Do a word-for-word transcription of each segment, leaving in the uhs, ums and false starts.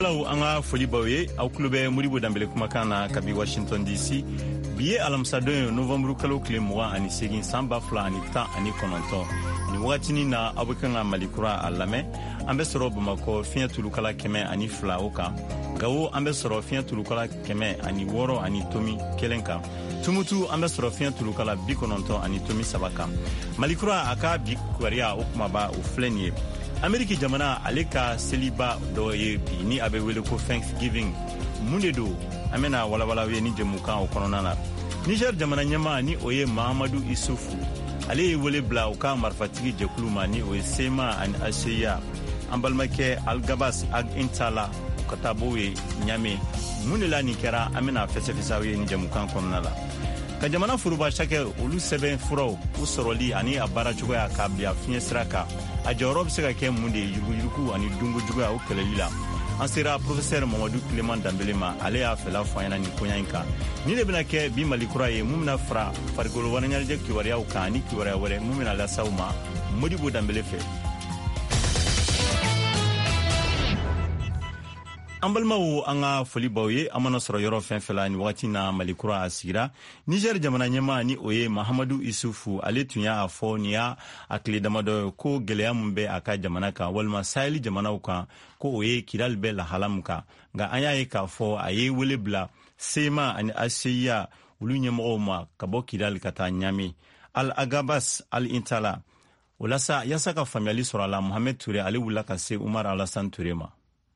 Hello, anga foli bawe au klube Modibo Dambele kumakana kabi Washington D C. Biye alamsadon November kalo kile mwa ani segin samba fla ani ta ani kononto. Ni watini na abukanga malikura alame ambe soro Bamako finya tulukala keme ani fla oka. Gawo ambe soro finya tulukala keme ani woro ani tomi kelenka. Tumutu ambe soro finya tulukala bikononto ani tomi sabaka. Malikura aka bikwaria okumaba uflenye. Ameriki jamana aleka seliba do ye bi ni abe wele ko Thanksgiving mundedo amena wala wala we ni jemuka o kononana. Niger jamana nyama ni oye Mahamadou Issoufou ale wele bla o ka marfatigi jekuluma ni oye sema an ashiya ambalmake algabas ag intala katabowe nyame munela ni kera amena fese fese we ni jemuka kononala. Ka jamana furuba shake olu seben furo usoroli ani abara chugo ya kabia finyesraka a jawrob sega ke munde yugu yugu ani dungu jugo ya ukelelila ansira professeur Mamadou Clément Dambelema ale ya fela fayana ni konyanka ni le bina ke bi malikura ye mumna fra fargolo wananyal je kiwariya ukani kiwariya wore mumina la sauma Modibo Dambele fe ambalmawo anga foli bawye amana soro yoro fenfela ni wakati na malikura asira Niger jamana nyema ni oye Mahamadou Issoufou ale tunya afo niya akile damado ko geleya mumbe aka jamana ka walma saheli jamana uka ko oye kidal be la halamka nga ayaye ka fo aye wele bla sema ani asiya ulu nyemo ma kabo kidal kata nyami al agabas al intala ulasa yasaka family soro la Mohamed Touré ale wula ka se Umar Alassane Touré ma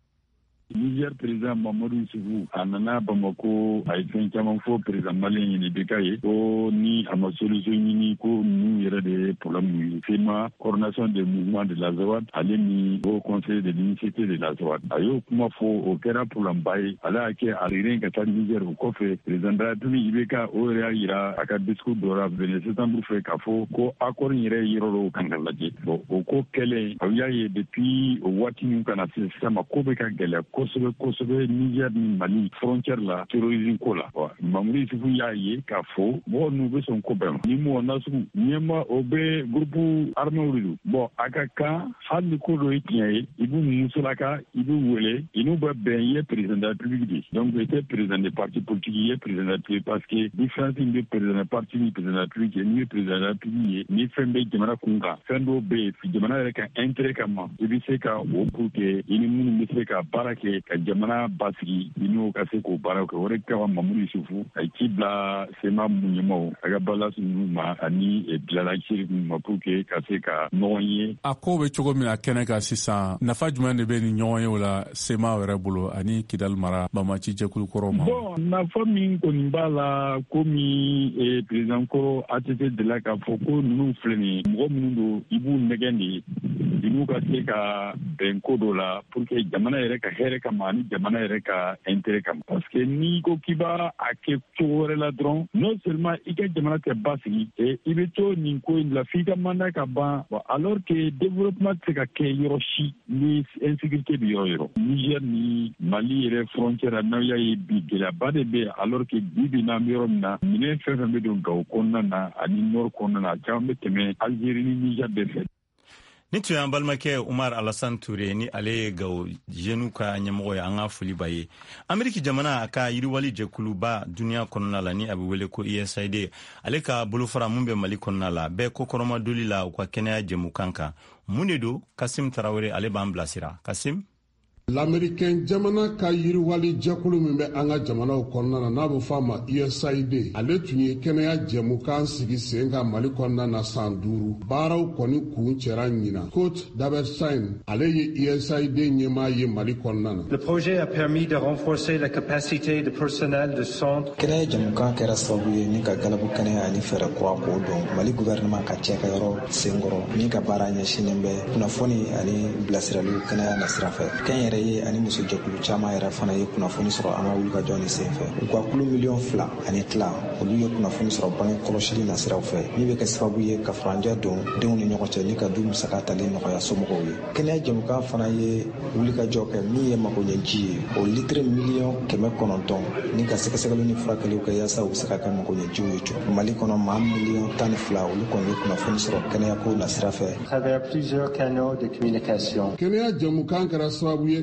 Niger président Mamadou Issoufou anana Bamako ay fen caman fo président malien ni bekaye ko ni ama solution ni ko nous yere de problème FEMA coordination des mouvements de la Zawad ale ni au conseil de l'initiative de la Zawad ayo kuma fo o kera problème bay ala ke ariren ka tan Niger ko fe président da tumi ibeka o ya ira aka discours dora vingt septembre fe ka fo ko accord yere yiro kangala je o ko kele awiye depuis o watini kana système ko be ka gele Kosobe Kosobe Niger ni Mali frontière la terrorisme ko la Mamadou Issoufou yaye ka fo bo nu be son ko ben ni mo nasu nyema obe groupe armé uridu bo akaka hal ko do yiye ibu musulaka ibu wele inu ba ben ye président de la République donc était président des partis politiques ye président de la République parce que différence de président de parti ni président de la République ni président de la République ni fembe jamana kunga fendo be fi jamana reka intérêt kama ibi se ka o pour que ini munu se ka baraka ka jamana basigi ino ka se ko bara ko wore ka Mamadou Issoufou ay kibla sema munyemo aga bala sunu ma ani e blala chiri ma pour que ka se ka noye akobe chogo mina keneka sisa nafa jumane be ni nyoye wala sema wera bulo ani kidal mara bamachi jekul koroma bon na famille ko nimbala komi e président ko atete de la ka foko nu fleni mo mundo ibu negandi inu ka se ka benko dola pour que jamana yere ka here ka mani jamana yere ka intérêt kam parce que ni ko kiba ake chore la dron non seulement ike jamana te basi et ibeto ni ko la fika manda ka ba alors que développement se ka ke yoroshi ni insécurité bi yoro Niger ni Mali yere frontière na ya bi de la bade be alors que bibi na mirom na mine fefe be don gaw konna na ani nor konna na jambe teme Algérie ni Niger de fait ni tu yan balmake Umar Alassane Touré ni ale gaw jenu ka nyamo ya anga fuli baye Ameriki jamana aka yiriwali jekuluba dunia konna la ni abwele ko U S A I D ale ka bulufara mumbe Mali konna la be kokoroma dolila kwa Kenya jemukanka munedo Kasim Traoré ale bamblasira Kasim L'Américain jamana ka yiriwali jakulu min bɛ an ka jamanaw kɔnɔna na n'a bɛ fɔ a ma U S A I D ale tun ye kɛnɛya jɛmukan sigi sen kan Mali kɔnɔna na san duuru baaraw kɔni kun cɛra ɲina Kurt Daberstein ale ye U S A I D ɲɛmaa ye Mali kɔnɔna na. Le projet a permis de renforcer la capacité de personnel de centre. Kɛnɛya jɛmukan kɛra sababu ye ni ka galabu kɛnɛya ani fɛɛrɛ kura k'o dɔn Mali gouvernement ka cɛkɛyɔrɔ senkɔrɔ min ka baara ɲɛsinnen bɛ kunnafoni ani bilasiraliw kɛnɛya na sira fɛ. Kɛn ye ani muso jɛkulu caman yɛrɛ fana ye kunnafoni sɔrɔ an ka wulikajɔ ni sen fɛ u ka kulo miliyɔn fila ani tila olu ye kunnafoni sɔrɔ bange kɔlɔsili nasiraw fɛ min bɛ kɛ sababu ye ka furancɛ don denw ni ɲɔgɔn cɛ ni ka du musaka tali nɔgɔya somɔgɔw ye kɛnɛya jɛmukan fana ye wulikajɔ kɛ min ye magoɲɛji ye o litiri miliyɔn kɛmɛ kɔnɔntɔn ni ka sɛgɛsɛgɛliw ni furakɛliw kɛ yaasa u bɛ se ka kɛ magoɲɛjiw ye cogo Mali kɔnɔ maa miliyɔn tan ni fila olu kɔni ye kunnafoni sɔrɔ kɛnɛya ko nasira fɛ. Travers plusieurs canaux de communication. Kɛnɛya jɛmukan kɛra sababu ye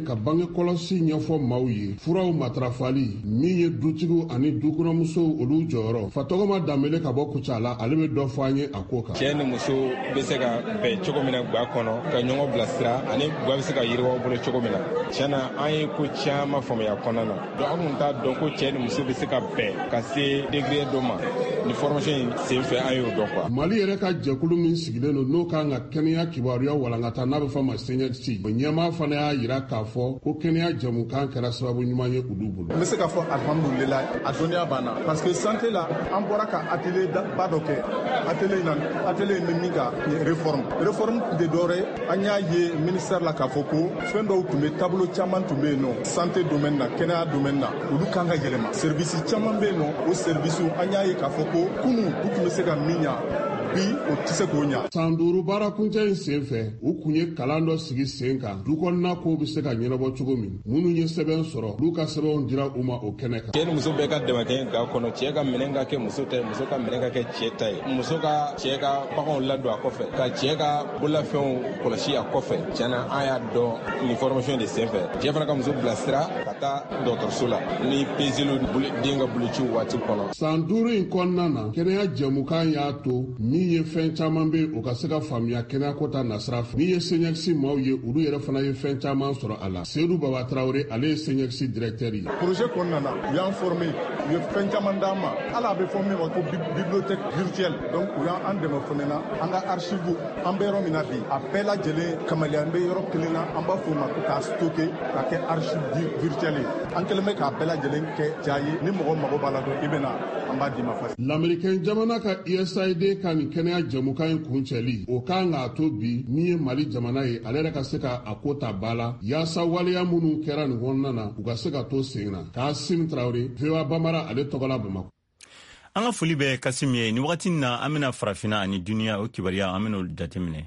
ka bange kɔlɔsi ɲɛfɔ maaw ye furaw matarafali min ye dutigiw ani dukɔnɔmusow olu jɔyɔrɔ Fatɔgɔma Danbele ka bɔ Kucala ale bɛ dɔ fɔ an ye a ko kan. Cɛ ni muso bɛ se ka bɛn cogo min na guwa kɔnɔ ka ɲɔgɔn bilasira ani guwa bɛ se ka yiriwa bolo cogo min na tiɲɛna an ye ko caman faamuya kɔnɔna na donc an kun t'a dɔn ko cɛ ni muso bɛ se ka bɛn ka se degré dɔ ma ni formation in sen fɛ an y'o dɔn quoi. Mali yɛrɛ ka jɛkulu min sigilen don n'o kan ka kɛnɛya kibaruya walankata n'a bɛ fɔ ma C N H C o ɲɛmaa fana y'a yira k'a fɔ ko kɛnɛya jɛmukan kɛra sababu ɲuman ye olu bolo. N bɛ se k'a fɔ alhamdulilayi a dɔnniya banna parce que santé la an bɔra ka atelier ba dɔ kɛ atelier in na atelier in bɛ min ka réforme réforme de dɔwɛrɛ an y'a ye ministère la k'a fɔ ko fɛn dɔw tun bɛ tableau caman tun bɛ yen nɔ santé domaine na kɛnɛya domaine na olu kan ka yɛlɛma service caman bɛ yen nɔ o service an y'a ye k'a fɔ ko kunu u tun bɛ se ka min ɲa bi o tɛ se k'o ɲa. San duuru baarakuncɛ in sen fɛ u kun ye kalan dɔ sigi sen kan du kɔnɔna kow bɛ se ka ɲɛnabɔ cogo min minnu ye sɛbɛn sɔrɔ olu ka sɛbɛnw dira u ma o kɛnɛ kan. Cɛ ni muso bɛɛ ka dɛmɛ kɛ ga kɔnɔ cɛ ka minɛn ka kɛ muso ta ye muso ka minɛn ka kɛ cɛ ta ye muso ka cɛ ka baganw ladon a kɔfɛ ka cɛ ka bololafɛnw kɔlɔsi a kɔfɛ tiɲɛna an y'a dɔn ni formation de sen fɛ cɛ fana ka muso bilasira ka taa dɔgɔtɔrɔso la ni peseliw den ka bolociw waati kɔnɔ. San duuru in kɔnɔna na kɛnɛya jɛmukan y'a to min ye fɛn caman bɛ o ka se ka faamuya kɛnɛya ko ta nasira fɛ min ye C N H C maaw ye olu yɛrɛ fana ye fɛn caman sɔrɔ a la. Seydou Baba Traoré ale ye C N H C directeur ye. Projet kɔnɔna na u y'an formé u ye fɛn caman d'an ma hali a bɛ fɔ min ma ko bibliothèque virtuelle donc u y'an dɛmɛ fana na an ka archive an bɛ yɔrɔ min na bi a bɛɛ lajɛlen kamalen an bɛ yɔrɔ kelen na an b'a fɔ o ma ko k'a stocké k'a kɛ archive virtuelle ye an kɛlen bɛ k'a bɛɛ lajɛlen kɛ ja ye ni mɔgɔ mago b'a la dɔn i bɛ na an b'a d'i ma fasi. L'Américain jamana ka U S A I D ka nin kɛnɛya jɛmukan in kuncɛli o kan k'a to bi min ye Mali jamana ye ale yɛrɛ ka se ka a ko ta ba la yaasa waleya minnu kɛra nin kɔnɔna na u ka se ka to sen na. Kasim Traoré V O A Bamara ale tɔgɔla Bamakɔ. An ka foli bɛ Kasim ye ni wagati na an bɛna farafina ani duniya o kibariya an bɛna jateminɛ.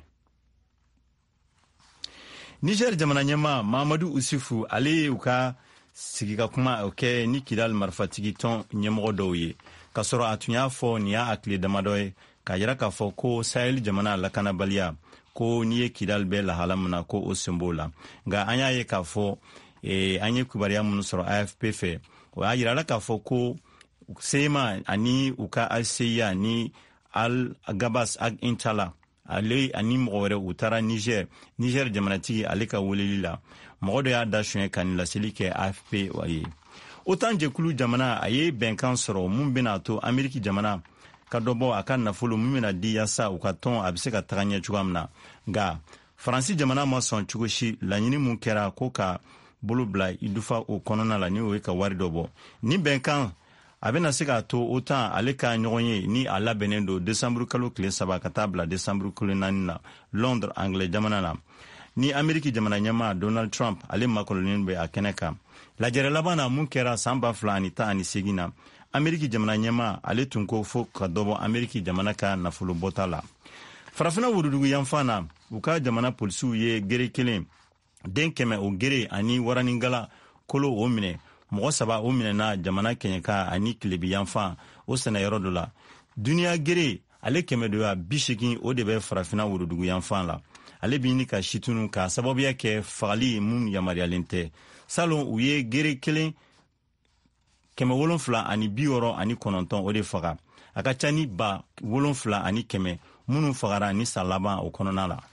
Niger jamana ɲɛmaa Mamadou Usifu ale ye u ka sigi ka kuma o kɛ ni Kidal marifatigi tɔn ɲɛmɔgɔ dɔw ye ka sɔrɔ a tun y'a fɔ nin y'a hakili damadɔ ye k'a yira k'a fɔ ko Sahel jamana lakanabaliya ko n'i ye Kidal bɛ lahala min na ko o sen b'o la nka an y'a ye k'a fɔ eh, an ye kibariya minnu sɔrɔ A F P fɛ o y'a yira k'a fɔ ko Sema ani u ka Alseya ni Al Gabas Ag Intala ale ani mɔgɔ wɛrɛ u taara Niger Niger jamanatigi ale ka weleli la mɔgɔ dɔ y'a da soɲɛ ka nin laseli kɛ A F P ye autant jɛkulu jamana a ye bɛnkan sɔrɔ mun bɛna to Ameriki jamana ka dɔ bɔ a ka nafolo mun bɛna di yaasa u ka tɔn a bɛ se ka taga ɲɛ cogoya min na nka Faransi jamana ma sɔn cogo si laɲini mun kɛra ko ka bolo bila idufa o kɔnɔna la ni o ye ka wari dɔ bɔ ni bɛnkan a bɛna se k'a to autant ale ka ɲɔgɔn ye ni a labɛnnen don décembre kalo tile saba ka taa bila décembre kalo naani na Londres Anglais jamana na ni Ameriki jamana ɲɛmaa Donald Trump ale makɔlɔnin bɛ a kɛnɛ kan lajɛrɛ laban na mun kɛra san ba fila ani tan ani segin na Ameriki jamana ɲɛmaa ale tun ko fo ka dɔbɔ Ameriki jamana ka nafolo bɔta la farafina wurudugu yanfan na u ka jamana polisiw ye gere kelen den kɛmɛ o gere ani waraningala kolo o minɛ mɔgɔ saba o minɛna jamana kɛɲɛka ani kilebi yanfan o sɛnɛyɔrɔ dɔ la duniya gere ale kɛmɛ doya bi segin o de bɛ farafina wurudugu yanfan la ale bi ɲini ka situnu ka sababuya kɛ fagali mun yamariyalen tɛ salon u ye gere kelen kɛmɛ wolonfila ani bi wɔɔrɔ ani kɔnɔntɔn o de faga a ka ca ni ba wolonfila ani kɛmɛ minnu fagara ni san laban o kɔnɔna la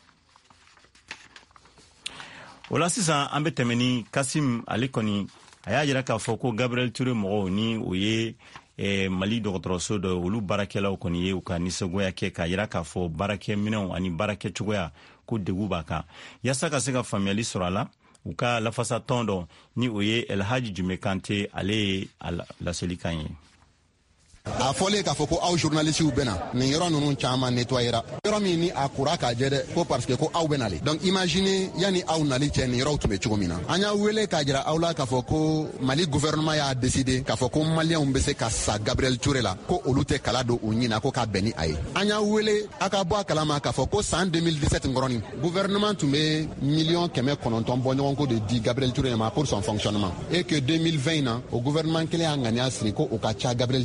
o la sisan an bɛ tɛmɛ ni Kasim ale kɔni a y'a jira k'a fɔ ko Gabriel Touré mɔgɔw ni o ye eh, Mali dɔgɔtɔrɔso dɔ olu baarakɛlaw kɔni ye u ka nisɔngoya kɛ k'a jira k'a fɔ baarakɛ minɛnw ani baarakɛ cogoya ko degun b'a kan yaasa ka se ka faamuyali sɔrɔ a la u ka lafasa tɔn dɔ ni o ye Elhaji Jume Kante ale ye a laseli kan ye. a fɔlen k'a fɔ ko aw journalisiw bɛna nin yɔrɔ ninnu caman nettoyera yɔrɔ min ni a kura k'a jɛ dɛ ko parce que ko aw bɛnale donc imaginez yani aw nali cɛ nin yɔrɔw tun bɛ cogo min na an y'a wele k'a jira aw la k'a fɔ ko Mali gouvernement y'a décidé k'a fɔ ko maliyɛnw bɛ se ka sa Gabriel Touré la ko olu tɛ kala don u ɲin na ko k'a bɛn ni a ye an y'a wele a ka bɔ a kalama k'a fɔ ko san deux mille dix-sept nkɔrɔnin gouvernement tun bɛ miliyɔn kɛmɛ kɔnɔntɔn bɔ ɲɔgɔn ko de di Gabriel Touré ma pour son fonctionnement et que deux mille vingt na o gouvernement kelen y'a ŋaniya siri ko o ka ca Gabriel Touré ma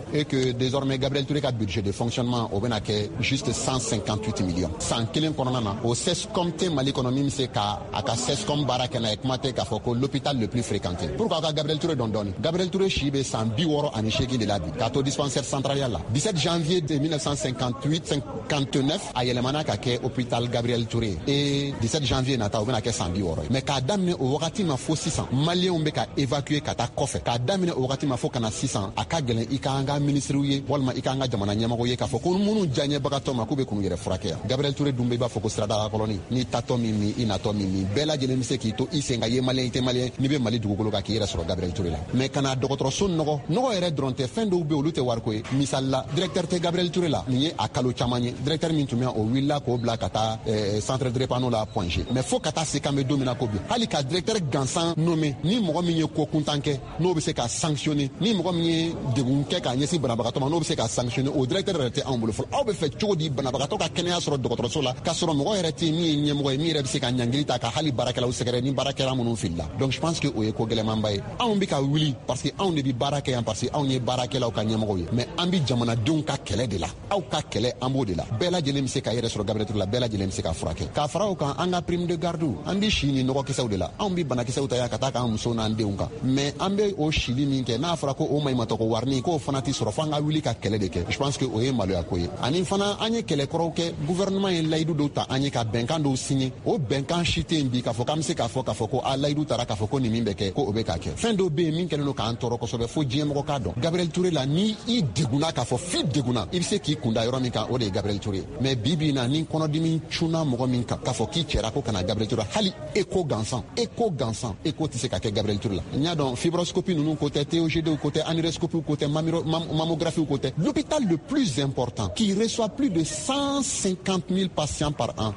et que désormais Gabriel Touré a budget de fonctionnement au Benaké juste cent cinquante-huit millions. Sans kelen kononana au sescom te Mali économie c'est ka aka sescom barakena ekmate ka foko l'hôpital le plus fréquenté. Pourquoi Gabriel Touré don doni? Gabriel Touré chibe sans biworo ani sheki de la bi. Kato dispensaire central là. dix-sept janvier mille neuf cent cinquante-huit cinquante-neuf a yelemana ka ke hôpital Gabriel Touré et dix-sept janvier nata au Benaké sans biworo. Mais ka damne au wakati ma fo six cents Malien be ka évacuer kata kofe. Ka damne au wakati ma fo kana six cents aka gelen ikanga ministre ye walma ikanga jamana nyamako ye ka fo ko munu janye bagato makube kunu yere frake. Gabriel Touré dumbe ba fo ko strada la colonie ni tato mimi inato mimi bela jele mise ki to isenga ye malien ite malien ni be mali dugukolo ka ki yere soro Gabriel Touré la. Mais kana dokotro son nogo nogo ere dronte fendo be olute warko e misalla directeur te Gabriel Touré la ni akalo chamanye directeur mintumia o willa ko bla kata eh, centre de repano la point G. Mais faut kata se kambe domina ko bi hali ka directeur gansan nommé ni mogo minye ko kuntanke no be se ka sanctionner ni mogo minye degunke ka nyesi banabagato no be se ka sanctionner au directeur rete en bolo fol aw be fe chodi banabagato ka kenya soro dokotro so la ka soro mogo rete mi nyemgo mi rebe se ka nyangilita ka hali barakela o segere ni barakela munu filla. Donc je pense que o eko gele mambaye on bi ka wuli parce que on ne bi barake en parce que on ye barakela o ka nyemgo ye mais ambi jamana dun ka kele de la aw ka kele ambo de la bela jele mi se ka yere soro Gabriel Touré la bela jele mi se ka frake ka farao kan anga prime de garde ambi shini no ko kisaw de la on bi banaki saw ta ya kata ka muso na ande unka mais ambe o shili min ke na fara ko o may matoko warni ko fanati soro fanga wuli ka kele de ke je pense que o ye malo akoye ani fana anye kele koro ke gouvernement en laidu do ta anye ka benkan do signé o benkan shite mbi ka fo kam se ka fo ka fo ko a laidu tara ka fo ko ni mimbe ke ko obe ka ke fin do be min kele no ka antoro ko so be fo jiem ko ka don Gabriel Touré la ni i deguna ka fo fi deguna il se ki kunda yoro min ka o de Gabriel Touré mais bibi na ni kono dimi chuna mo min ka ka fo ki chera ko kana Gabriel Touré hali eco gansan eco gansan eco tise ka ke Gabriel Touré la nya don fibroscopie nous côté T O G D côté aneuryscopie côté mammographie côté l'hôpital le plus important qui reçoit plus de cent cinquante mille patients par an.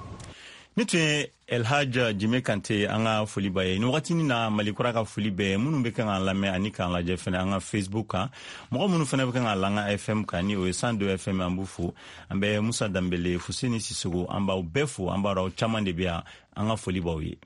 Nitwe El Hadj Jime Kante anga foli baye no watini na malikura ka foli be munu be kan la me ani kan la je fena anga Facebook ka mo munu fena be kan la nga F M ka ni o cent deux F M ambufu ambe Musa Dambele Fuseni Sisugo amba befu amba ro chamande bia anga foli bawe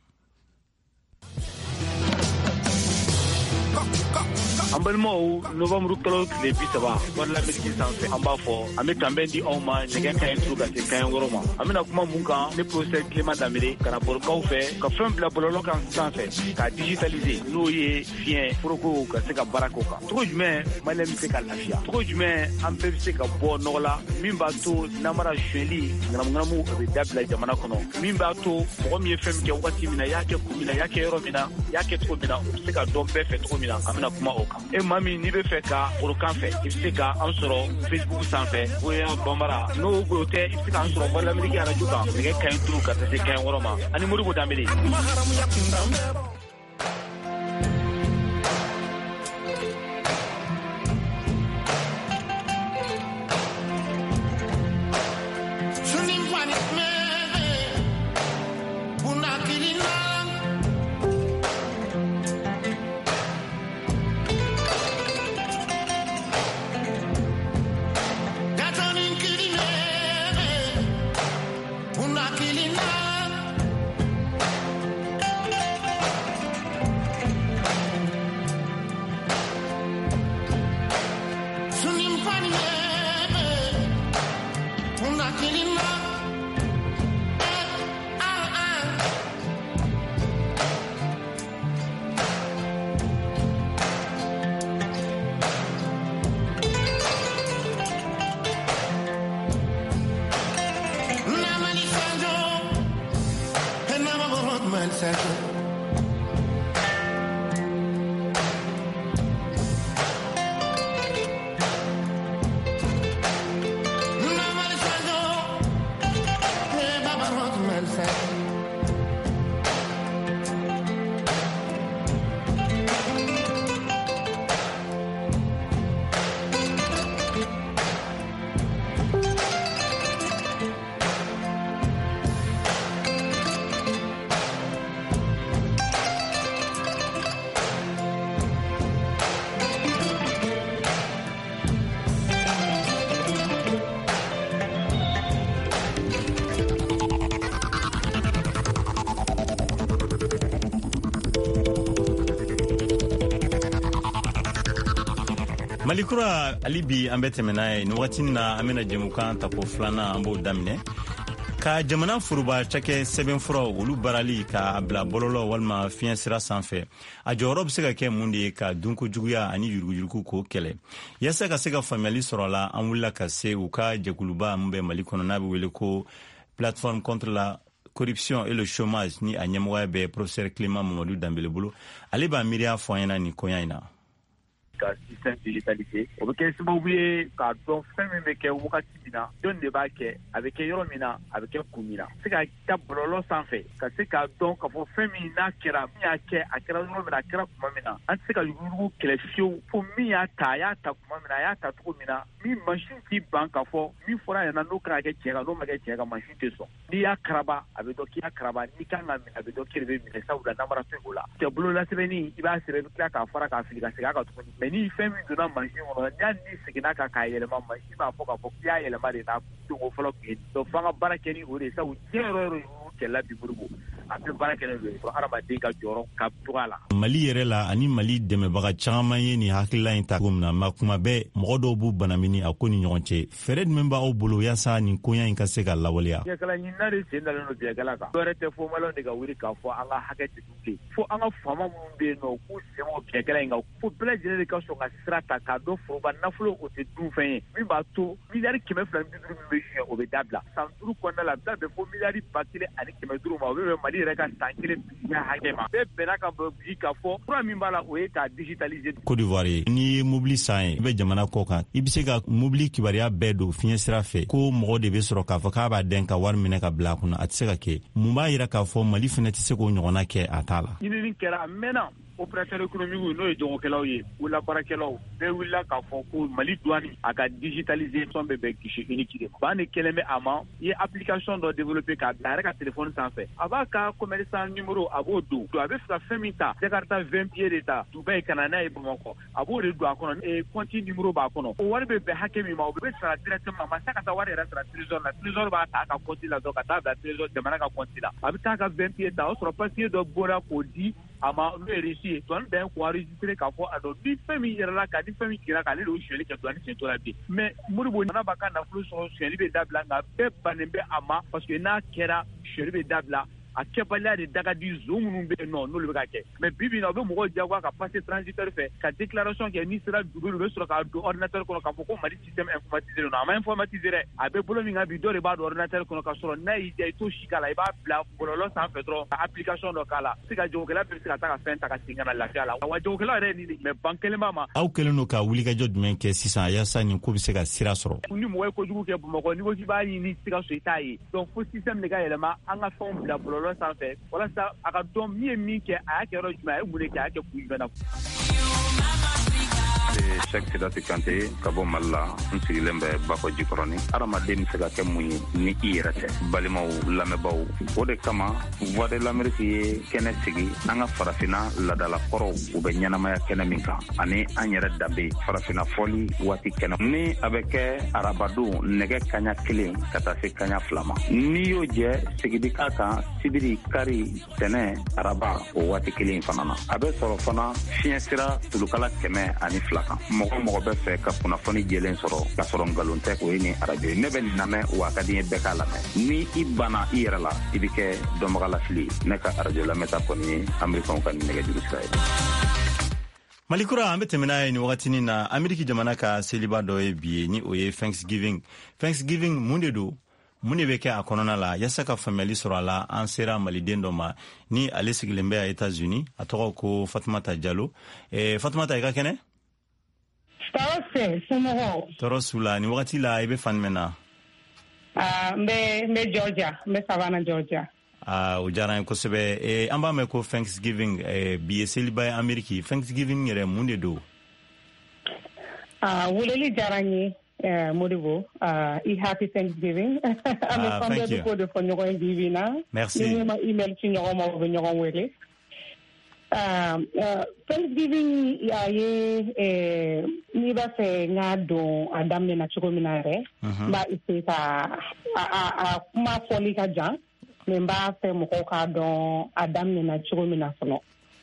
Ambalmo Novembre kalo tile bi saba wala miliki sanfɛ an b'a fɔ an bɛ tanbɛn di aw ma nɛgɛ kaɲɛ duuru ka se kaɲɛ wɔɔrɔ ma an bɛna kuma mun kan ne professeur Clément Dambele kana bɔrɔkaw fɛ ka fɛn bila bɔlɔlɔ kan sanfɛ ka digitaliser n'o ye fiɲɛ foroko ka se ka baara k'o kan cogo jumɛn maliyɛn bɛ se ka lafiya cogo jumɛn an bɛɛ bɛ se ka bɔ nɔgɔ la min b'a to namara suyɛli ŋanamu-ŋanamu a bɛ dabila jamana kɔnɔ min b'a to mɔgɔ min ye fɛn min kɛ wagati min na y'a kɛ kun min na y'a kɛ yɔrɔ min na y'a kɛ cogo min na o bɛ se ka dɔn bɛɛ fɛ cogo min na an bɛna kuma o kan e maa min n'i bɛ fɛ ka forokan fɛ i bɛ se ka an sɔrɔ Facebook sanfɛ Boya Bambara n'o o tɛ i bɛ se k'an sɔrɔ Voix d'Amérique radio kan nɛgɛ kaɲɛ duuru ka taa se kaɲɛ wɔɔrɔ ma ani Modibo Dambele. Malikura alibi ambete menaye ni wakati na amena jemukan tapo flana ambo damine ka jamana furuba chake seben fura olu barali ka bla bololo walma fiyan sira sanfɛ a jɔyɔrɔ bɛ se ka kɛ mun de ye ka dunko juguya ani yuruguyurugu ko kɛlɛ yasa ka se ka faamuyali sɔrɔ la an wulila ka se u ka jɛkuluba mun bɛ Mali kɔnɔ n'a bɛ wele ko plateforme contre la corruption et le chômage ni a ɲɛmɔgɔya bɛ professeur Clément Mamadou Dambele bolo ale b'a miiriya fɔ an ɲɛna nin koɲa in na ka système digitalisé o bɛ kɛ sababu ye k'a dɔn fɛn min bɛ kɛ wagati min na jɔn de b'a kɛ a bɛ kɛ yɔrɔ min na a bɛ kɛ kun min na se ka ta bɔlɔlɔ sanfɛ ka se k'a dɔn k'a fɔ fɛn min n'a kɛra min y'a kɛ a kɛra yɔrɔ min na a kɛra kuma min na an tɛ se ka yugurugu kɛlɛ fiyewu fo min y'a ta a y'a ta kuma min na a y'a ta cogo min na min mansin t'i ban k'a fɔ min fɔra ɲɛna n'o kan ka kɛ tiɲɛ kan n'o ma kɛ tiɲɛ kan mansin tɛ sɔn n'i y'a karaba a bɛ dɔn k'i y'a karaba n'i kan ka minɛ a bɛ dɔn k'i bɛ minɛ sabula namara fɛn o la cɛ bololasɛbɛnni i b'a sɛbɛn i bɛ tila k'a fara k'a fili ka segin a kan tuguni mɛ ni fɛn min donna mansin kɔnɔ n'i ni seginna kan k'a yɛlɛma mansin b'a fɔ k'a fɔ k'i y'a yɛlɛma de n'a donko fɔlɔ tun ye donc f'an ka baara kɛ ni o de ye sabu diɲɛ yɔrɔ yɔrɔ y'u kɛlɛla bi buru a bɛ baara kɛ n'o ye fɔ hadamaden ka jɔyɔrɔ ka cogoya la. Mali yɛrɛ la ani Mali dɛmɛbaga caman ye nin hakilila in ta cogo min na ma kuma bɛɛ mɔgɔ dɔw b'u banamini a ko ni ɲɔgɔn cɛ fɛɛrɛ jumɛn b'aw bolo yaasa nin koɲa in ka se ka lawaleya. Biyɛkɛla ɲinina de sen dalen don biyɛkɛla kan dɔwɛrɛ tɛ fo maliyɛnw de ka wuli k'a fɔ an ka hakɛ tɛ dun fo an ka faama minnu bɛ yen nɔ k'u sen bɔ biyɛkɛla in kan fo bɛɛ lajɛlen de ka sɔn ka sira ta k'a dɔn foroba nafolo o tɛ dun fɛn ye min b'a to miliyari kɛmɛ fila ni bi duuru min bɛ suɲɛ o bɛ dabila san duuru kɔnɔna la a bɛ taa bɛn fo miliyari ba kelen ani kɛmɛ duuru ma o bɛ bɛn Mali yɛrɛ ka san kelen bisimila hakɛ ma bɛɛ bɛnna ka bi k'a fɔ fura min b'a la o ye k'a digitaliser. Côte d'Ivoire ye n'i ye mobili san ye i bɛ jamana kɔ kan i bɛ se ka mobili kibaruya bɛɛ don fiɲɛ sira fɛ ko mɔgɔ de bɛ sɔrɔ k'a fɔ k'a b'a dɛn ka wari minɛ ka bila a kunna a tɛ se ka kɛ mun b'a jira k'a fɔ Mali fana tɛ se k'o ɲɔgɔnna kɛ a t'a la. Ɲinini kɛra a mɛnna opérateur économique n'o ye jagokɛlaw ye bololabaarakɛlaw bɛɛ wulila k'a fɔ ko Mali douane a ka digitalisation bɛɛ bɛ guichet unique de ma ban de kɛlen bɛ a ma i ye application dɔ développer k'a bila a yɛrɛ ka téléphone sanfɛ a b'a ka commerçant numéro a b'o don a bɛ fɛ ka fɛn min ta Jakarta vingt pieds de ta Dubaï ka na n'a ye Bamakɔ a b'o de don a kɔnɔ e compte numéro b'a kɔnɔ o wari bɛ bɛn hakɛ min ma o bɛ sara directement a ma se ka taa wari yɛrɛ sara trésor la trésor b'a ta a ka compte la dɔrɔn ka taa bila trésor jamana ka compte la a bɛ taa ka vingt pieds ta o sɔrɔ papier dɔ bɔra k'o di a ma n'o ye reçu ye douane bɛn k'o enregistré k'a fɔ a dɔn ni fɛn min yɛrɛla ka ni fɛn min kɛra k'ale de y'o sonyali kɛ douane sentɔ la bi mais Modibo nana b'a ka nafolo sɔrɔ sonyali bɛ dabila nka bɛɛ bannen bɛ a ma parce que n'a kɛra sonyali bɛ dabila a kɛbaliya de da ka di zon minnu bɛ yen nɔ n'olu bɛ ka kɛ mais bi bi in na u bɛ mɔgɔw diyagoya ka passer transitaire fɛ ka déclaration kɛ n'i sera dugu u bɛ sɔrɔ k'a don ordinateur kɔnɔ k'a fɔ ko Mali système informatisé don a ma informatisé dɛ a bɛ bolo min kan bi dɔ de b'a don ordinateur kɔnɔ ka sɔrɔ n'a y'i diya i t'o si k'a la i b'a bila bɔlɔlɔ sanfɛ dɔrɔn ka application dɔ k'a la se ka jagokɛla bɛ se ka taa ka fɛn ta ka segin ka na lafiya la wa jagokɛla yɛrɛ ye nin mais ban kelen b'a ma. Aw kɛlen don ka wulikajɔ jumɛn kɛ sisan yaasa nin ko bɛ se ka sira sɔrɔ. Ni mɔgɔ ye kojugu kɛ Bamakɔ ni ko k'i b'a ɲini Sikaso i t'a ye donc fo système de ka yɛlɛma an ka fɛnw bila bɔlɔlɔ sanfɛ walasa a ka dɔn min ye min kɛ a y'a kɛ yɔrɔ jumɛn a ye mun de kɛ a y'a kɛ kun jumɛn na. Cheikh Sidati Kante ka bɔ Mali la n sigilen bɛ Bakɔ Jikɔrɔni adamaden bɛ se ka kɛ mun ye ni i yɛrɛ tɛ balimaw lamɛnbaaw o de kama Voix de l'Amérique ye kɛnɛ sigi an ka farafinna ladalakɔrɔw u bɛ ɲɛnamaya kɛnɛ min kan ani an yɛrɛ danbe farafinna fɔli waati kɛnɛ ni a bɛ kɛ arabadon nɛgɛ kaɲa kelen ka taa se kaɲa fila ma n'i y'o jɛ sigidi k'a kan sibiri kari tɛnɛ araba o waati kelen fana na a bɛ sɔrɔ fana fiɲɛ sira tulukala kɛmɛ ani fila kan mɔgɔ mɔgɔ bɛ fɛ ka kunnafoni jɛlen sɔrɔ ka sɔrɔ nkalon tɛ o ye ni arajo ye ne bɛ nin lamɛn wa a ka di n ye bɛɛ k'a lamɛn ni i banna i yɛrɛ la i bɛ kɛ dɔnbagalafili ne ka arajo lamɛnta kɔni ye amerikanw ka nɛgɛjuru sira ye. Malikura an bɛ tɛmɛ n'a ye nin wagatinin na Ameriki jamana ka seliba dɔ ye bi ye ni o ye Thanksgiving. Thanksgiving mun de don mun de bɛ kɛ a kɔnɔna la yaasa ka faamuyali sɔrɔ a la an sera maliden dɔ ma ni ale sigilen bɛ a États-Unis a tɔgɔ ko Fatumata Jalo eh, Fatumata i ka kɛnɛ. Tɔɔrɔ somɔgɔw. Tɔɔrɔ su la nin wagati la i bɛ fan jumɛn na. n bɛ n bɛ Georgia n bɛ Savannah Georgia. Ah, o diyara n ye kosɛbɛ eh, an b'a mɛn ko Thanksgiving eh, bi ye seliba ye Ameriki Thanksgiving yɛrɛ mun de don. Uh, weleli diyara n ye uh, Modibo uh, i happy Thanksgiving. An bɛ fan bɛɛ bɛ ko de fɔ ɲɔgɔn ye bi bi in na. Merci. Ni ma email ci ɲɔgɔn ma u bɛ ɲɔgɔn wele. Uh, uh, Thanksgiving a ye eh, n'i b'a fɛ n ka don a daminɛ na cogo min na yɛrɛ n b'a essayer ka a, a, a kuma fɔli ka jan mais n b'a fɛ mɔgɔw k'a dɔn a daminɛ na cogo min na fɔlɔ.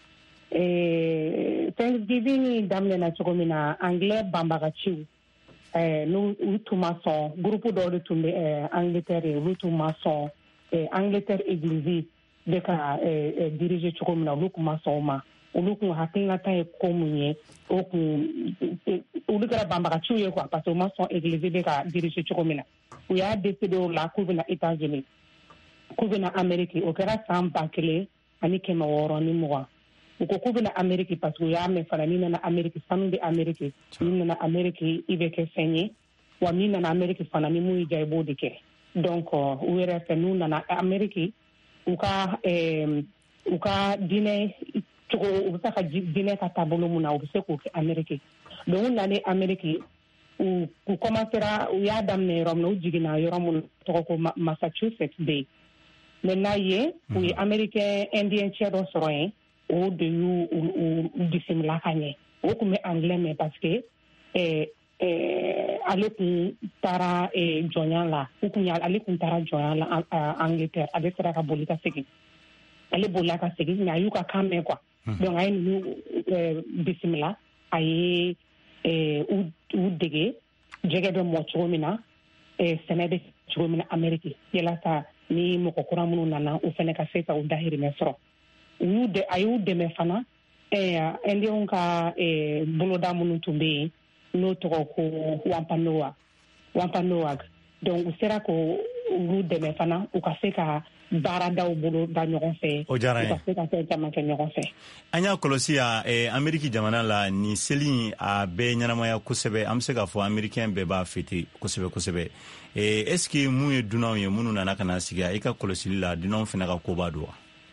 eh Thanksgiving damne na cogo min na anglais banbagaciw eh n'u tun ma sɔn groupe dɔ de tun bɛ eh, Angleterre ye olu tun ma sɔn eh, Angleterre église bɛ ka eh, eh, diriger cogo min na olu tun ma sɔn o ma olu kun hakilinata ye ko mun ye o kun olu kɛra banbagaciw ye quoi parce que u ma sɔn église bɛ ka diriger cogo min na u y'a décidé o la k'u bɛna États-Unis k'u bɛna Amérique o kɛra san ba kelen ani kɛmɛ wɔɔrɔ ni mugan u ko k'u bɛna Amérique parce que u y'a mɛn fana n'i nana Amérique sanu bɛ Amérique n'i nana Amérique i bɛ kɛ fɛn ye wa n'i nana Amérique fana ni mun y'i diya i b'o de kɛ donc u yɛrɛ fɛ n'u nana Amérique u ka u ka diinɛ cogo u bɛ se ka diinɛ ka taabolo mun na u bɛ se k'o kɛ Amérique donc u nalen Amérique u u commencera u y'a daminɛ yɔrɔ min na u jiginna yɔrɔ mun tɔgɔ ko Massachusetts bɛ yen maintenant yen u ye Américain Indien cɛ dɔ sɔrɔ yen o de y'u u bisimila ka ɲɛ o tun bɛ anglais mɛn parce que eh, eh, ale tun taara eh, jɔnya la u kun ale tun taara jɔnya la uh, Angleterre ale sera ka boli ka segin ale bolila ka segin mais a y'u ka kan mɛn quoi mm-hmm. donc a ye ninnu eh, bisimila a ye eh, u, u dege jɛgɛ bɛ mɔ cogo min na eh, sɛnɛ bɛ cogo min na Amérique yalasa ni mɔgɔ kura minnu nana u fana ka se ka u dahirimɛ sɔrɔ u de a y'u dɛmɛ fana eh, Indienw ka eh, boloda minnu tun bɛ yen n'o tɔgɔ ko Wampanoag Wampanoag donc u sera ko olu dɛmɛ fana u ka se ka baaradaw bolo da ɲɔgɔn fɛ o diyara n ye u ka se ka fɛn caman kɛ ɲɔgɔn fɛ an y'a kɔlɔsi yan eh, Amérique jamana la ni seli a bɛɛ ɲɛnamaya kosɛbɛ an bɛ se k'a fɔ Américain bɛɛ b'a fêter kosɛbɛ kosɛbɛ eh, est ce que mun ye dunanw ye minnu nana ka na sigi i ka kɔlɔsili la dunanw fana ka koba don wa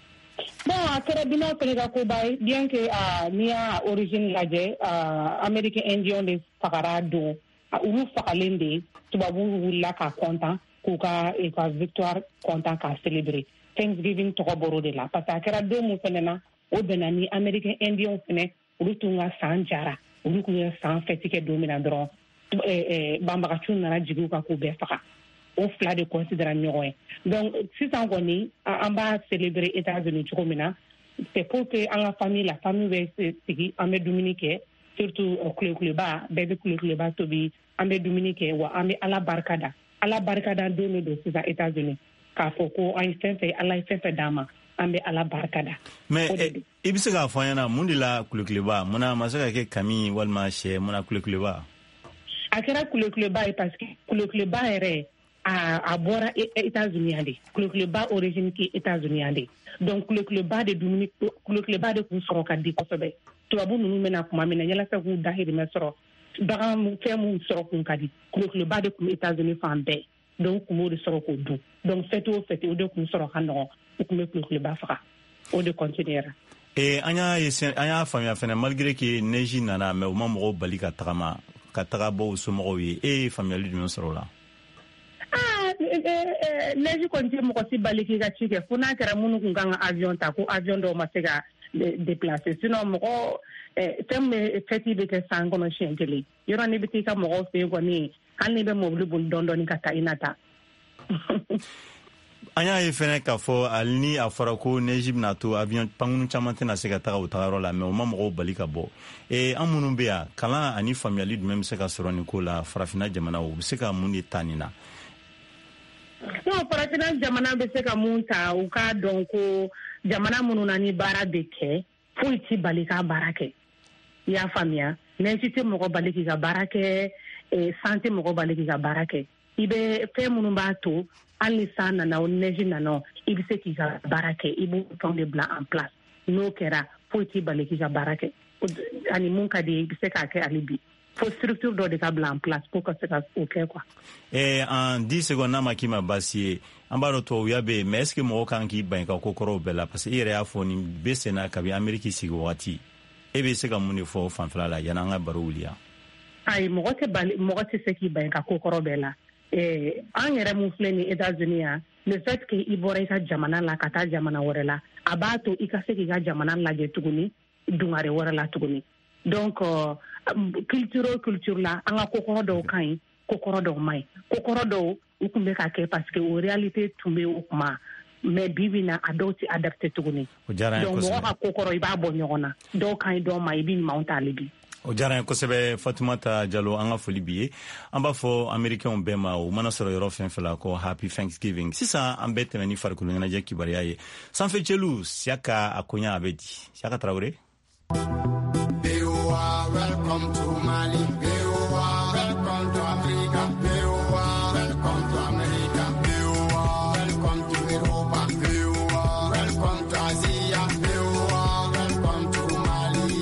bon a kɛra dunanw fana ka koba ye bien que uh, n'i y'a origine lajɛ uh, Américain Indien de fagara don uh, olu fagalen de tubabuw wulila ka content k'u ka e ka victoire content k'a célébrer Thanksgiving tɔgɔ bɔr'o de la parce que a kɛra don mun fana na o bɛnna ni Américain Indien fana olu tun ka san jara olu tun ye san fɛti kɛ don min na dɔrɔn banbagaciw nana jigin u kan k'u bɛɛ faga o fila de considéra ɲɔgɔn ye donc sisan kɔni an b'a célébrer États-Unis cogo min na c'est pour que an ka famille la famille bɛ sigi an bɛ dumuni kɛ surtout kulekuleba bɛɛ bɛ kulekuleba tobi an bɛ dumuni kɛ wa an bɛ Ala barika da Ala barika da don de don sisan États-Unis k'a fɔ ko an ye fɛn fɛn Ala ye fɛn fɛn d'an ma an bɛ Ala barika da mais i bɛ se k'a fɔ an ɲɛna mun de la kulekuleba munna ma se ka kɛ kami walima sɛ munna kulekuleba a kɛra kulekuleba ye parce que kulekuleba yɛrɛ a, a bɔra États-Unis yan de kulekuleba origine kɛ États-Unis yan de donc kulekuleba de dumuni kulekuleba de kun sɔrɔ ka di kosɛbɛ tubabu ninnu bɛna kuma min na yalasa k'u dahirimɛ sɔrɔ bagan fɛn mun sɔrɔ kun ka di kulekuleba de kun États-Unis fan bɛɛ donc kun b'o de sɔrɔ k'o dun donc fɛti o fɛti o de kun sɔrɔ ka nɔgɔn u kun bɛ kulekuleba faga o de continuera eh, an y'a an y'a faamuya fana malgré que neige nana mais u ma mɔgɔw bali ka tagama ka taga bɔ u somɔgɔw ye e ye faamuyali jumɛn sɔrɔ o la neige kɔni tɛ mɔgɔ si bali k'i ka ci kɛ fo n'a kɛra minnu kun kan ka avion ta ko avion dɔw ma se ka déplacer sinon mɔgɔ fɛn bɛ fɛti bɛ kɛ san kɔnɔ siɲɛ kelen yɔrɔ n'i bɛ taa i ka mɔgɔw fɛ yen kɔni hali n'i bɛ mobili boli dɔɔnin dɔɔnin ka taa i na ta an y'a ye fɛnɛ k'a fɔ hali ni a fɔra ko neige bɛna to avion pankunu caman tɛna se ka taga o tagayɔrɔ la mais o ma mɔgɔw bali ka bɔ eh, an minnu bɛ yan kalan ani faamuyali jumɛn bɛ se ka sɔrɔ nin ko la farafinna jamanaw u bɛ se ka mun de ta nin na non farafinna jamana bɛ se ka mun ta u k'a dɔn ko jamana minnu na ni baara bɛ kɛ foyi t'i bali k'a baara kɛ i y'a faamuya neige tɛ mɔgɔ bali k'i ka baara kɛ san tɛ mɔgɔ bali k'i ka baara kɛ i bɛ fɛn minnu b'a to hali ni san nana o neige nana i bɛ se k'i ka baara kɛ i b'o fɛnw de bila en place n'o kɛra foyi t'i bali k'i ka baara kɛ ani mun ka di i bɛ se k'a kɛ hali bi fo structure dɔ de ka bila en place pour ka se ka o kɛ quoi. Eh, en dix secondes n'a ma k'i ma baasi ye an b'a dɔn tubabuya bɛ yen mais est ce que mɔgɔ kan k'i ban i ka ko kɔrɔw bɛɛ la parce que i yɛrɛ y'a fɔ nin bɛ sen na kabi Amérique sigi wagati e bɛ se ka mun de fɔ o fanfɛla la yanni an ka baro wuli yan. ayi mɔgɔ tɛ bali mɔgɔ tɛ se k'i ban i ka ko kɔrɔ bɛɛ la eh, an yɛrɛ mun filɛ ni États-Unis yan le fait que i bɔra i ka jamana la ka taa jamana wɛrɛ la a b'a to i ka se k'i ka jamana lajɛ tuguni dungare wɛrɛ la tuguni donc uh, culture o culture la an ka kokɔrɔ dɔw ka ɲi kokɔrɔ dɔw man ɲi kokɔrɔ dɔw u tun bɛ ka kɛ parce que o réalité tun bɛ o kuma mais bibi na adoti adapté tuguni donc mo ha ko koro iba bo nyona do kan do ma ibi mount alibi o jara ko sebe Fatimata Diallo anga foli biye amba fo américain bema o manasoro yoro fen fela ko happy Thanksgiving sisa ambete meni farkulu ngana jeki bariyaye san fe chelu siaka akonya abedi siaka Traoré. Beowa, welcome to Mali. Beowa, welcome to Africa. Beowa, welcome to America. Beowa, welcome to Europa. Beowa, welcome to Asia. Beowa, welcome to Mali.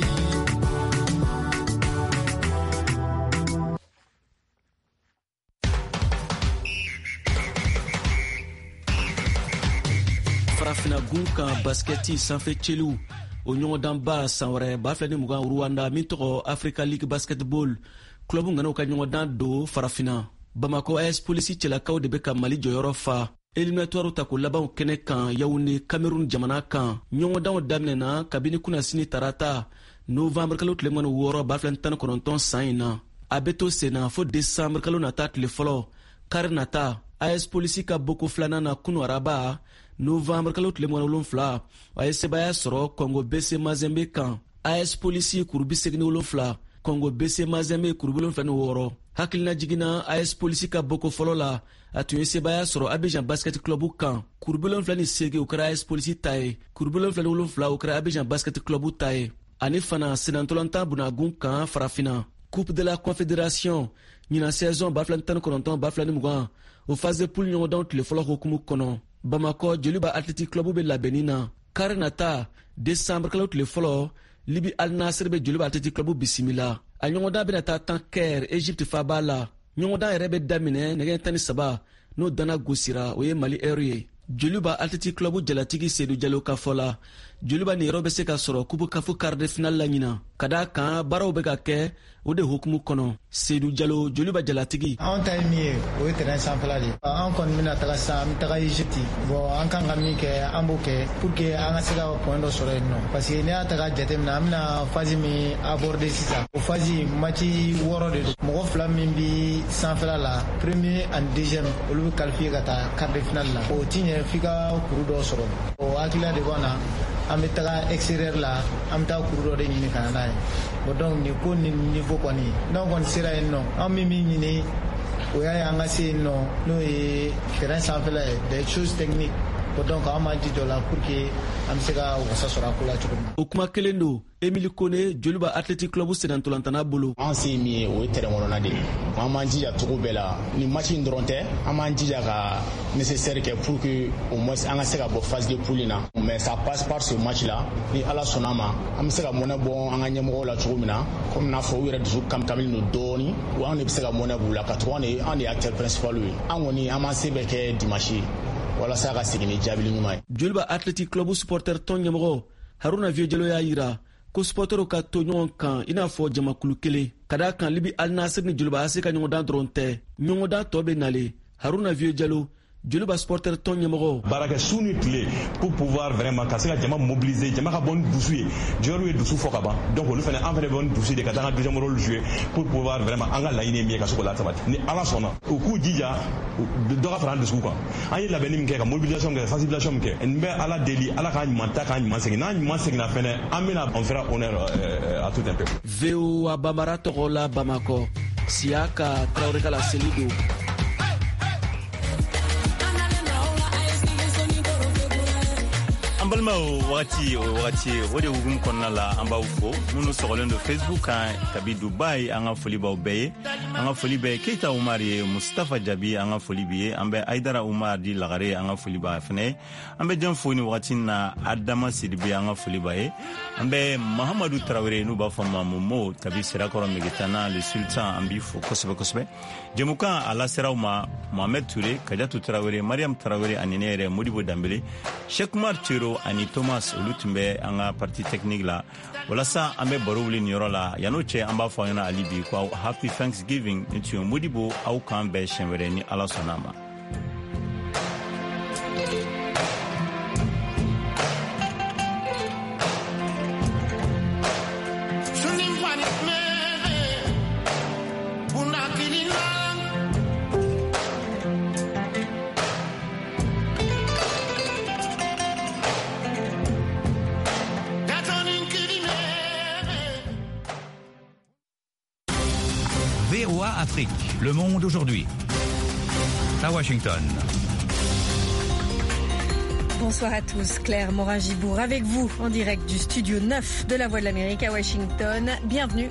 Farafina gunka basketi sanfɛ celu o ɲɔgɔn danba san wɛrɛ ba fila ni mugan Rwanda min tɔgɔ Africa League Basketball club ngana ka ɲɔgɔn dan do farafina Bamako A S Police cɛlakaw de bɛ ka Mali jɔyɔrɔ fa éliminatoire ta ko labanw kɛnɛ kan Yaoundé Cameroun jamana kan ɲɔgɔn danw daminɛna kabini kunasini tarata novembre kalo tile mɔni wɔɔrɔ ba fila tan kɔnɔntɔn san in na a bɛ to senna fo décembre kalo nata tile fɔlɔ kari nata A S Police ka boko filanan na kunu araba novembre kalo tile mɔni wolonfila a ye sebaya sɔrɔ Congo B C Mazembe kan A S Police kurubi segini wolonfila Congo B C Mazembe kurubi wolonfila ni wɔɔrɔ hakilina jiginna A S Police ka boko fɔlɔ la a tun ye sebaya sɔrɔ Abidjan Basket Club kan kurubi wolonfila ni segi o kɛra A S Police ta ye kurubi wolonfila ni wolonfila o kɛra Abidjan Basket Club ta ye ani fana senantɔlɔntan bunagun kan farafina Coupe de la Confédération ɲina saison ba fila tan kɔnɔntɔn ba fila ni mugan o phase de poule ɲɔgɔndanw tile fɔlɔ hukumu kɔnɔ Bamako Joliba Athletic Club bɛ labɛnni na kari nata décembre kalo tile fɔlɔ Libi Al Nassr bɛ Joliba Athletic Club bisimila a ɲɔgɔndan bɛna taa tan Caire Egypte fa b'a la ɲɔgɔndan yɛrɛ bɛ daminɛ nɛgɛ tan ni saba n'o dana gosira o ye Mali heure ye Joliba Athletic Club jalatigi Seydou Diallo ka fɔ la Joliba ni yɔrɔ bɛ se ka sɔrɔ coupe kafo quart de finale la ɲina ka d'a kan baaraw bɛ ka kɛ o de hukumu kɔnɔ Seydou Diallo Joliba jalatigi an ta ye min ye o ye terrain sanfɛla de an kɔni bɛna taga sisan an bɛ taga Egypte bon an kan ka min kɛ an b'o kɛ pour que an ka se ka point dɔ sɔrɔ yen nɔ parce que n'i y'a ta ka jateminɛ an bɛna phase min aborder sisan o phase match wɔɔrɔ de don mɔgɔ fila min bɛ sanfɛla la premier ani deuxième olu bɛ qualifier ka taa quart de finale la o ti ɲɛ f'i ka kuru dɔ sɔrɔ o hakilila de b'an na an bɛ taga extérieur la an bɛ taa kuru dɔ de ɲini ka na n'a ye bon donc nin ko nin niveau kɔni n'an kɔni sera yen nɔ an bɛ min ɲini o y'a ye an ka se yen nɔ n'o ye terrain sanfɛla ye des choses techniques bon donc an b'an jija o la pour que an bɛ se ka wasa sɔrɔ a ko la cogo min na. o kuma kelen don Emile Kone Joliba Athletic Club senantolantana bolo an se min ye o ye terrain kɔnɔna de an b'an jija cogo bɛɛ la ni match in dɔrɔn tɛ an b'an jija ka nécessaire kɛ pour que au moins an ka se ka bɔ phase de poule in na mais ça passe par ce match là ni Ala sɔnna ma an bɛ se ka mɔnɛ bɔ an ka ɲɛmɔgɔw la cogo min na comme n'a fɔ u yɛrɛ dusu kamikamilen don dɔɔni wa an de bɛ se ka mɔnɛ b'u la ka tugu an de an de ye acteur principal ye an kɔni an b'an se bɛɛ kɛ dimanche walasa ka segin ni jaabili ɲuman ye. Joliba Athletic Club supporter tɔn ɲɛmɔgɔ Haruna Vieux Diallo y'a yira ko supporteru ka to ɲɔgɔn kan i n'a fɔ jamakulu kelen ka d'a kan Libi Al Nassr ni Joliba A C ka ɲɔgɔndan dɔrɔn tɛ ɲɔgɔndan tɔ bɛ nalen Haruna Vieux Diallo Joliba supporter tɔn ɲɛmɔgɔ barakɛ su ni tile pour pouvoir vraiment ka se ka jama mobiliser jama ka bɔ ni dusu ye joueur ye dusu fɔ ka ban donc olu fana an fana bɛ ni dusu de ka taa an ka deuxième rôle jouer pour pouvoir vraiment an ka laɲini ye min ye ka se k'o lasabati ni Ala sɔnna u k'u jija dɔ ka fara an dusu kan an ye labɛnni min kɛ ka mobilisation kɛ sensibilisation min kɛ n bɛ Ala deli Ala k'a ɲuman ta k'a ɲuman segin n'a ɲuman seginna fɛnɛ an bɛna on fera honneur à tout un peuple. V O A Bambara tɔgɔ la Bamako Siaka Traoré ka laseli don. an balima o wagati o wagati o de hukumu kɔnɔna la an b'aw fo minnu sɔgɔlen don Facebook kan kabi Dubai an ka foli b'aw bɛɛ ye an ka foli bɛ Keita Umar ye Mustafa Jabi an ka foli b'i ye an bɛ Aidara Umar di Lagare an ka foli b'a fɛnɛ ye an bɛ jɔn fo ni wagati na Adama Sidibe an ka foli b'a ye an bɛ Mahamadu Traoré n'u b'a fɔ ma Momo kabi Sirakɔrɔ Megitana le sultan an b'i fo kosɛbɛ kosɛbɛ jɛmukan a laseraw ma Mohamed Touré Kadiatu Traoré Mariam Traoré ani ne yɛrɛ Modibo Dambele Cheikh Umar Tiro ani Thomas olu tun bɛ an ka parti technique la walasa an bɛ baro wuli nin yɔrɔ la yan'o cɛ an b'a fɔ an ɲɛna hali bi ko happy Thanksgiving ni tun ye Modibo aw kan bɛɛ siɲɛ wɛrɛ ni Ala sɔnna a ma. V O A Afrique, Le Monde aujourd'hui. À Washington. Bonsoir à tous, Claire Morin-Gibourg avec vous en direct du studio neuf de La Voix de l'Amérique à Washington. Bienvenue